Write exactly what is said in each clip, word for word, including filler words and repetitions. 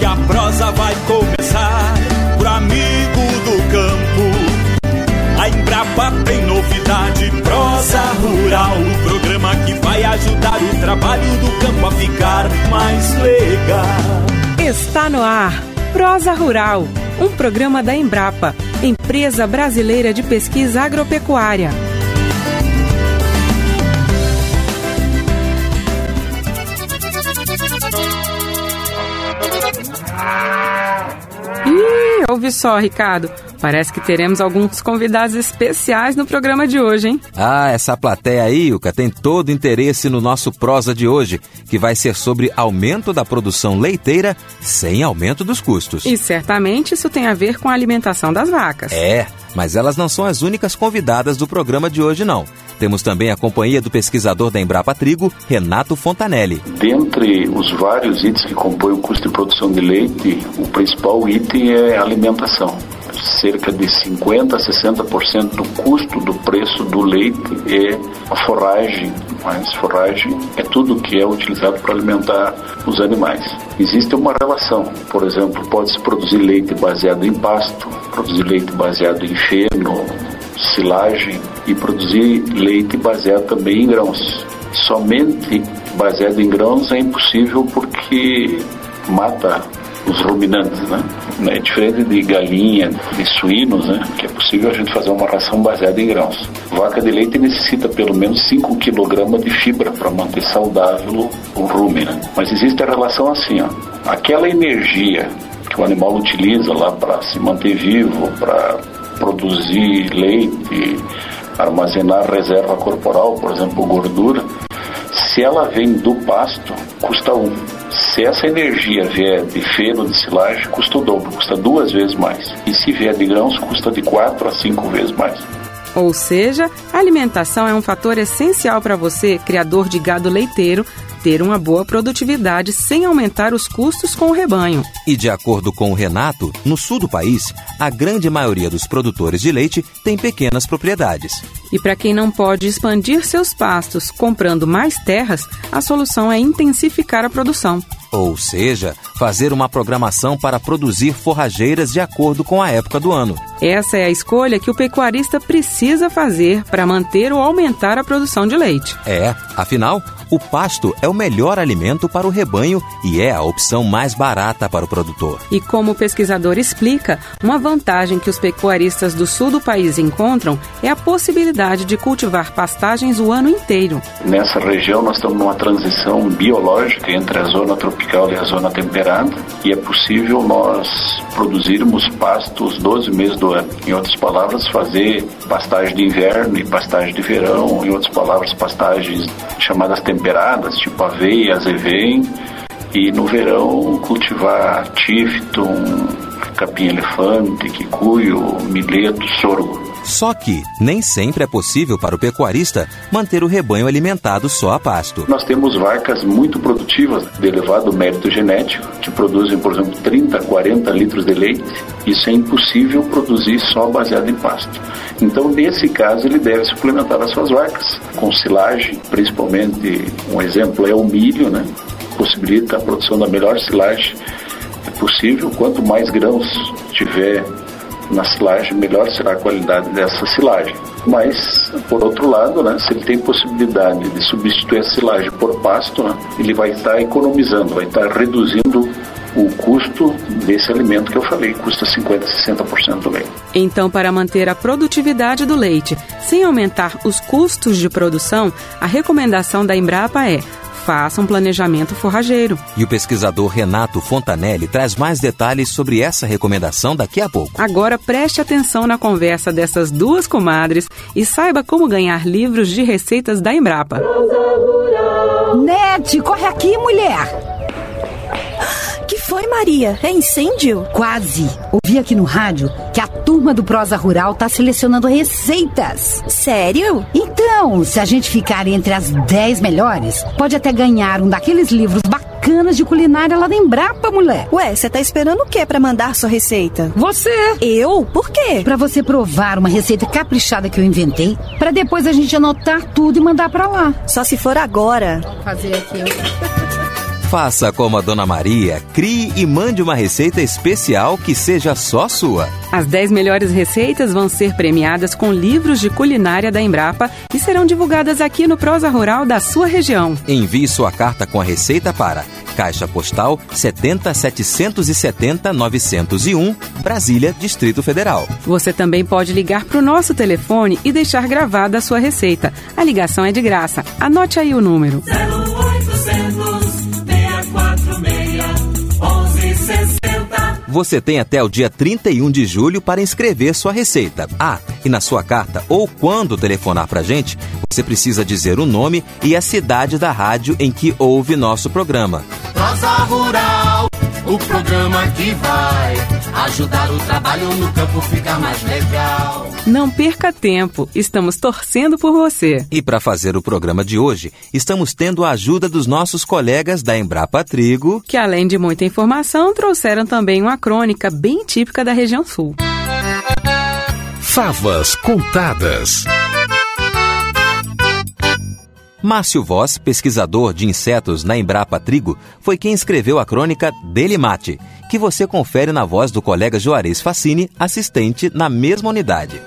a prosa vai começar. Pro amigo do campo, a Embrapa tem novidade. Prosa Rural, o programa que vai ajudar o trabalho do campo a ficar mais legal. Está no ar Prosa Rural, um programa da Embrapa, Empresa Brasileira de Pesquisa Agropecuária. Ih, ouve só, Ricardo. Parece que teremos alguns convidados especiais no programa de hoje, hein? Ah, essa plateia aí, Ilka, tem todo interesse no nosso prosa de hoje, que vai ser sobre aumento da produção leiteira sem aumento dos custos. E certamente isso tem a ver com a alimentação das vacas. É, mas elas não são as únicas convidadas do programa de hoje, não. Temos também a companhia do pesquisador da Embrapa Trigo, Renato Fontanelli. Dentre os vários itens que compõem o custo de produção de leite, o principal item é a alimentação. Cerca de cinquenta a sessenta por cento do custo do preço do leite é a forragem, mas forragem é tudo que é utilizado para alimentar os animais. Existe uma relação, por exemplo, pode-se produzir leite baseado em pasto, produzir leite baseado em feno, silagem e produzir leite baseado também em grãos. Somente baseado em grãos é impossível porque mata os ruminantes, né? É diferente de galinha, de suínos, né? Que é possível a gente fazer uma ração baseada em grãos. Vaca de leite necessita pelo menos cinco quilogramas de fibra para manter saudável o rumen, né? Mas existe a relação assim, ó. Aquela energia que o animal utiliza lá para se manter vivo, para produzir leite, armazenar reserva corporal, por exemplo, gordura, se ela vem do pasto, custa um. Se essa energia vier de feno, de silagem, custa o dobro, custa duas vezes mais. E se vier de grãos, custa de quatro a cinco vezes mais. Ou seja, a alimentação é um fator essencial para você, criador de gado leiteiro, ter uma boa produtividade sem aumentar os custos com o rebanho. E de acordo com o Renato, no sul do país, a grande maioria dos produtores de leite tem pequenas propriedades. E para quem não pode expandir seus pastos comprando mais terras, a solução é intensificar a produção. Ou seja, fazer uma programação para produzir forrageiras de acordo com a época do ano. Essa é a escolha que o pecuarista precisa fazer para manter ou aumentar a produção de leite. É, afinal, o pasto é o melhor alimento para o rebanho e é a opção mais barata para o produtor. E como o pesquisador explica, uma vantagem que os pecuaristas do sul do país encontram é a possibilidade de cultivar pastagens o ano inteiro. Nessa região nós estamos numa transição biológica entre a zona tropical e a zona temperada e é possível nós produzirmos pastos doze meses do ano. Em outras palavras, fazer pastagem de inverno e pastagem de verão, em outras palavras, pastagens chamadas temperadas, tipo aveia, azevém, e no verão cultivar tífiton, capim-elefante, quicuio, mileto, sorgo. Só que nem sempre é possível para o pecuarista manter o rebanho alimentado só a pasto. Nós temos vacas muito produtivas, de elevado mérito genético, que produzem, por exemplo, trinta, quarenta litros de leite. Isso é impossível produzir só baseado em pasto. Então, nesse caso, ele deve suplementar as suas vacas com silagem, principalmente, um exemplo é o milho, né? Possibilita a produção da melhor silagem possível. Quanto mais grãos tiver na silagem, melhor será a qualidade dessa silagem. Mas, por outro lado, né, se ele tem possibilidade de substituir a silagem por pasto, né, ele vai estar economizando, vai estar reduzindo o custo desse alimento que eu falei, custa cinquenta, sessenta por cento do leite. Então, para manter a produtividade do leite sem aumentar os custos de produção, a recomendação da Embrapa é: faça um planejamento forrageiro. E o pesquisador Renato Fontanelli traz mais detalhes sobre essa recomendação daqui a pouco. Agora preste atenção na conversa dessas duas comadres e saiba como ganhar livros de receitas da Embrapa. Nete, corre aqui, mulher! Que foi, Maria? É incêndio? Quase. Ouvi aqui no rádio que a turma do Prosa Rural tá selecionando receitas. Sério? Então, se a gente ficar entre as dez melhores, pode até ganhar um daqueles livros bacanas de culinária lá da Embrapa, mulher. Ué, você tá esperando o quê pra mandar sua receita? Você. Eu? Por quê? Pra você provar uma receita caprichada que eu inventei, pra depois a gente anotar tudo e mandar pra lá. Só se for agora. Vou fazer aqui. Faça como a Dona Maria, crie e mande uma receita especial que seja só sua. As dez melhores receitas vão ser premiadas com livros de culinária da Embrapa e serão divulgadas aqui no Prosa Rural da sua região. Envie sua carta com a receita para Caixa Postal setenta setecentos e setenta novecentos e um, Brasília, Distrito Federal. Você também pode ligar para o nosso telefone e deixar gravada a sua receita. A ligação é de graça. Anote aí o número. Você tem até o dia trinta e um de julho para inscrever sua receita. Ah, e na sua carta ou quando telefonar pra gente, você precisa dizer o nome e a cidade da rádio em que ouve nosso programa. Prosa Rural, o programa que vai ajudar o trabalho no campo ficar mais legal. Não perca tempo, estamos torcendo por você. E para fazer o programa de hoje, estamos tendo a ajuda dos nossos colegas da Embrapa Trigo, que além de muita informação, trouxeram também uma crônica bem típica da região sul. Favas contadas. Márcio Voss, pesquisador de insetos na Embrapa Trigo, foi quem escreveu a crônica Dele Mate, que você confere na voz do colega Juarez Facini, assistente na mesma unidade.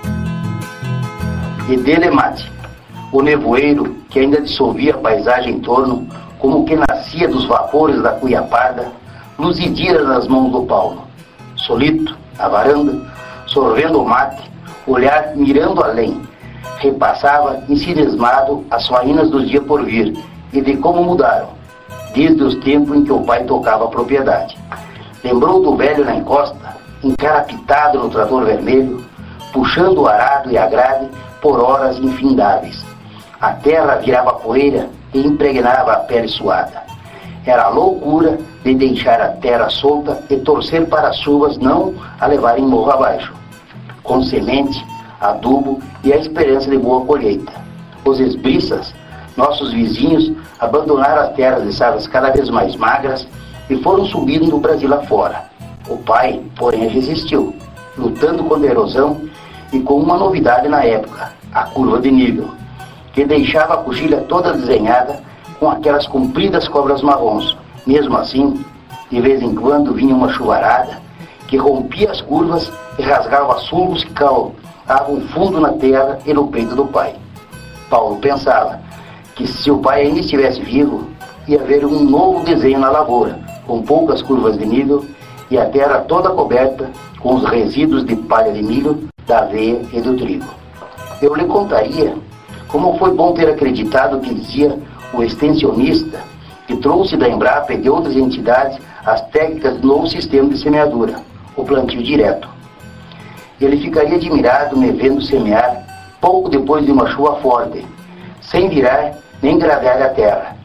E Dele Mate, o nevoeiro que ainda dissolvia a paisagem em torno, como que nascia dos vapores da cuia parda, luzidia nas mãos do Paulo. Solito, na varanda, sorvendo o mate, olhar mirando além, repassava ensimismado as faínas dos dias por vir e de como mudaram, desde os tempos em que o pai tocava a propriedade. Lembrou do velho na encosta, encarapitado no trator vermelho, puxando o arado e a grade por horas infindáveis. A terra virava poeira e impregnava a pele suada. Era a loucura de deixar a terra solta e torcer para as chuvas não a levarem morro abaixo, com semente, adubo e a esperança de boa colheita. Os esbriças, nossos vizinhos, abandonaram as terras de savas cada vez mais magras e foram subindo do Brasil afora. O pai, porém, resistiu, lutando contra a erosão e com uma novidade na época, a curva de nível, que deixava a coxilha toda desenhada com aquelas compridas cobras marrons. Mesmo assim, de vez em quando vinha uma chuvarada que rompia as curvas e rasgava sulcos que calavam fundo na terra e no peito do pai. Paulo pensava que se o pai ainda estivesse vivo, ia haver um novo desenho na lavoura, com poucas curvas de nível e a terra toda coberta com os resíduos de palha de milho, da aveia e do trigo. Eu lhe contaria como foi bom ter acreditado que dizia o extensionista que trouxe da Embrapa e de outras entidades as técnicas do novo sistema de semeadura, o plantio direto. Ele ficaria admirado me vendo semear pouco depois de uma chuva forte, sem virar nem gradear a terra.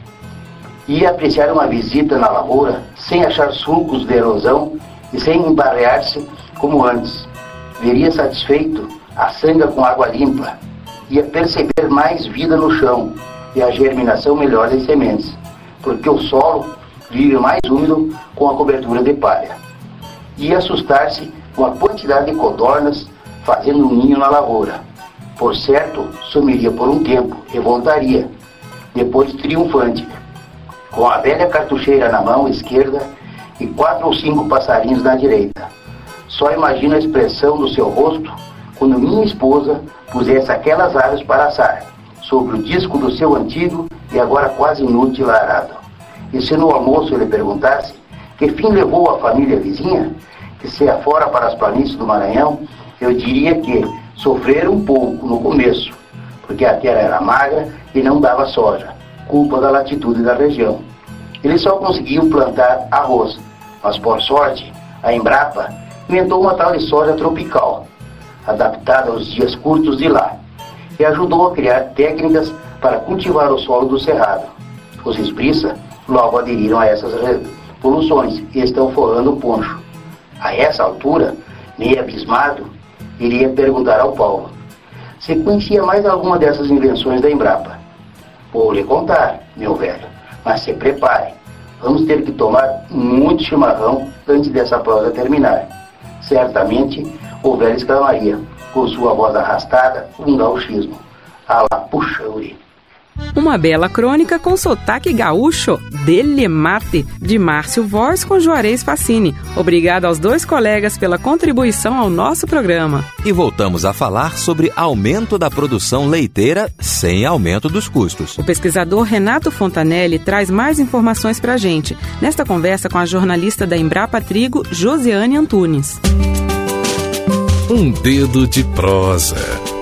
Ia apreciar uma visita na lavoura sem achar sulcos de erosão e sem embarrear-se como antes. Veria satisfeito a sanga com água limpa. Ia perceber mais vida no chão e a germinação melhor das sementes, porque o solo vive mais úmido com a cobertura de palha. Ia assustar-se com a quantidade de codornas fazendo um ninho na lavoura. Por certo, sumiria por um tempo e voltaria, depois triunfante, com a velha cartucheira na mão esquerda e quatro ou cinco passarinhos na direita. Só imagino a expressão do seu rosto quando minha esposa pusesse aquelas aves para assar, sobre o disco do seu antigo e agora quase inútil arado. E se no almoço ele perguntasse que fim levou a família vizinha, que se afora para as planícies do Maranhão, eu diria que sofreram um pouco no começo, porque a terra era magra e não dava soja, culpa da latitude da região. Eles só conseguiam plantar arroz, mas por sorte, a Embrapa inventou uma tal de soja tropical, adaptada aos dias curtos de lá, e ajudou a criar técnicas para cultivar o solo do cerrado. Os esbriça logo aderiram a essas revoluções e estão forrando o poncho. A essa altura, meio abismado, iria perguntar ao Paulo se conhecia mais alguma dessas invenções da Embrapa. Vou lhe contar, meu velho, mas se prepare. Vamos ter que tomar muito chimarrão antes dessa prosa terminar. Certamente, o velho exclamaria, com sua voz arrastada, um gauchismo. Ah lá, puxa, Uri. Uma bela crônica com sotaque gaúcho, Dele Mate, de Márcio Vors com Juarez Facini. Obrigado aos dois colegas pela contribuição ao nosso programa. E voltamos a falar sobre aumento da produção leiteira sem aumento dos custos. O pesquisador Renato Fontanelli traz mais informações pra gente, nesta conversa com a jornalista da Embrapa Trigo, Josiane Antunes. Um dedo de prosa.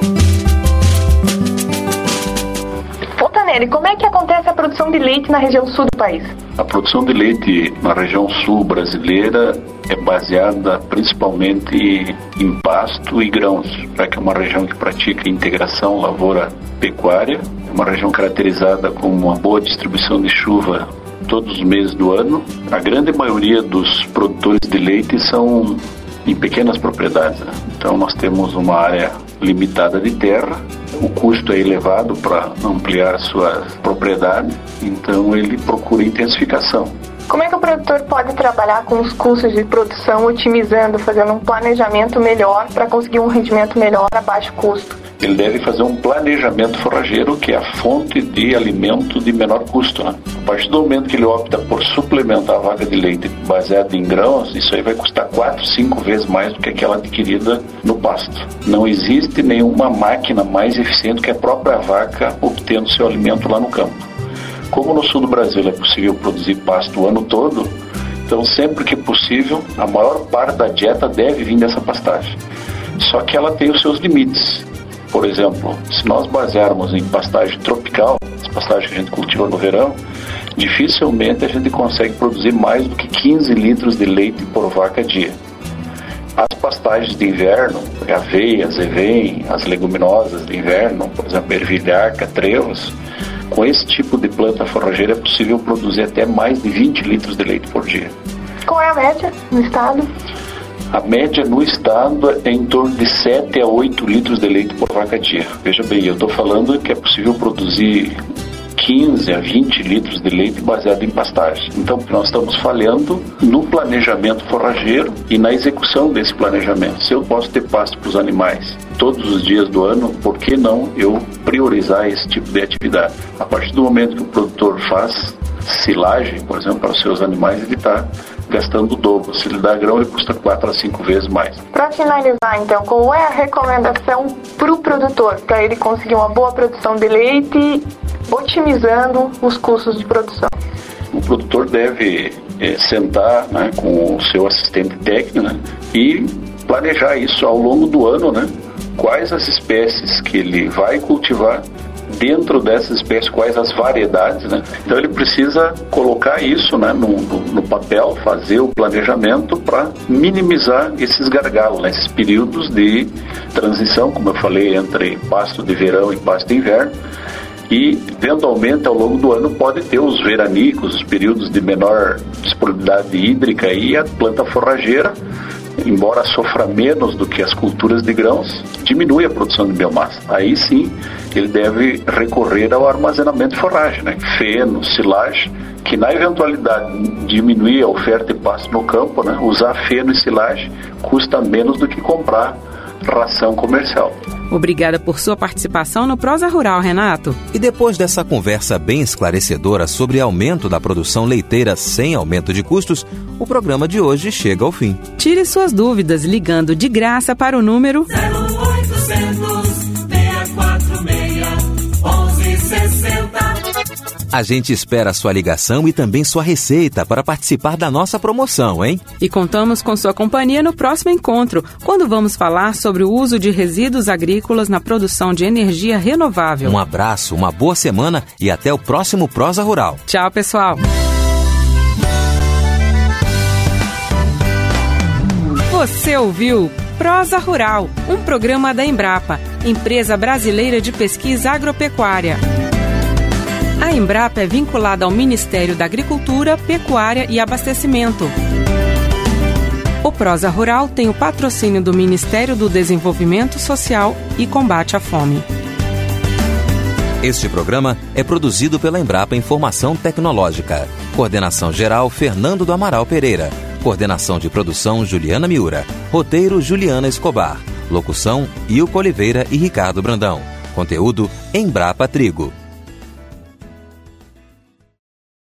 Fontanelli, como é que acontece a produção de leite na região sul do país? A produção de leite na região sul brasileira é baseada principalmente em pasto e grãos, já que é uma região que pratica integração lavoura-pecuária, é uma região caracterizada com uma boa distribuição de chuva todos os meses do ano. A grande maioria dos produtores de leite são em pequenas propriedades, né? Então nós temos uma área limitada de terra, o custo é elevado para ampliar sua propriedade, então ele procura intensificação. Como é que o produtor pode trabalhar com os custos de produção, otimizando, fazendo um planejamento melhor para conseguir um rendimento melhor a baixo custo? Ele deve fazer um planejamento forrageiro, que é a fonte de alimento de menor custo, né? A partir do momento que ele opta por suplementar a vaca de leite baseada em grãos, isso aí vai custar quatro, cinco vezes mais do que aquela adquirida no pasto. Não existe nenhuma máquina mais eficiente que a própria vaca obtendo seu alimento lá no campo. Como no sul do Brasil é possível produzir pasto o ano todo, então sempre que possível, a maior parte da dieta deve vir dessa pastagem. Só que ela tem os seus limites. Por exemplo, se nós basearmos em pastagem tropical, as pastagens que a gente cultiva no verão, dificilmente a gente consegue produzir mais do que quinze litros de leite por vaca dia. As pastagens de inverno, aveia, zevém, as leguminosas de inverno, por exemplo, ervilhaca, trevos, com esse tipo de planta forrageira é possível produzir até mais de vinte litros de leite por dia. Qual é a média no estado? A média no estado é em torno de sete a oito litros de leite por vaca dia. Veja bem, eu estou falando que é possível produzir quinze a vinte litros de leite baseado em pastagem. Então, nós estamos falhando no planejamento forrageiro e na execução desse planejamento. Se eu posso ter pasto para os animais todos os dias do ano, por que não eu priorizar esse tipo de atividade? A partir do momento que o produtor faz silagem, por exemplo, para os seus animais, ele está gastando o dobro. Se ele dá grão, ele custa quatro a cinco vezes mais. Para finalizar, então, qual é a recomendação para o produtor, para ele conseguir uma boa produção de leite, otimizando os custos de produção? O produtor deve é, sentar, né, com o seu assistente técnico, né, e planejar isso ao longo do ano, né, quais as espécies que ele vai cultivar, dentro dessas espécies, quais as variedades, né? Então ele precisa colocar isso, né, no, no, no papel, fazer o planejamento para minimizar esses gargalos, né, esses períodos de transição, como eu falei, entre pasto de verão e pasto de inverno. E, eventualmente, ao longo do ano, pode ter os veranicos, os períodos de menor disponibilidade hídrica, e a planta forrageira, embora sofra menos do que as culturas de grãos, diminui a produção de biomassa. Aí sim, ele deve recorrer ao armazenamento de forragem, né? Feno, silagem, que na eventualidade de diminuir a oferta de pasto no campo, né, usar feno e silagem custa menos do que comprar ração comercial. Obrigada por sua participação no Prosa Rural, Renato. E depois dessa conversa bem esclarecedora sobre aumento da produção leiteira sem aumento de custos, o programa de hoje chega ao fim. Tire suas dúvidas ligando de graça para o número zero oitocentos, seis quatro seis, onze sessenta. A gente espera a sua ligação e também sua receita para participar da nossa promoção, hein? E contamos com sua companhia no próximo encontro, quando vamos falar sobre o uso de resíduos agrícolas na produção de energia renovável. Um abraço, uma boa semana e até o próximo Prosa Rural. Tchau, pessoal! Você ouviu Prosa Rural, um programa da Embrapa, empresa brasileira de pesquisa agropecuária. A Embrapa é vinculada ao Ministério da Agricultura, Pecuária e Abastecimento. O Prosa Rural tem o patrocínio do Ministério do Desenvolvimento Social e Combate à Fome. Este programa é produzido pela Embrapa Informação Tecnológica. Coordenação geral Fernando do Amaral Pereira. Coordenação de produção Juliana Miura. Roteiro Juliana Escobar. Locução Ilco Oliveira e Ricardo Brandão. Conteúdo Embrapa Trigo.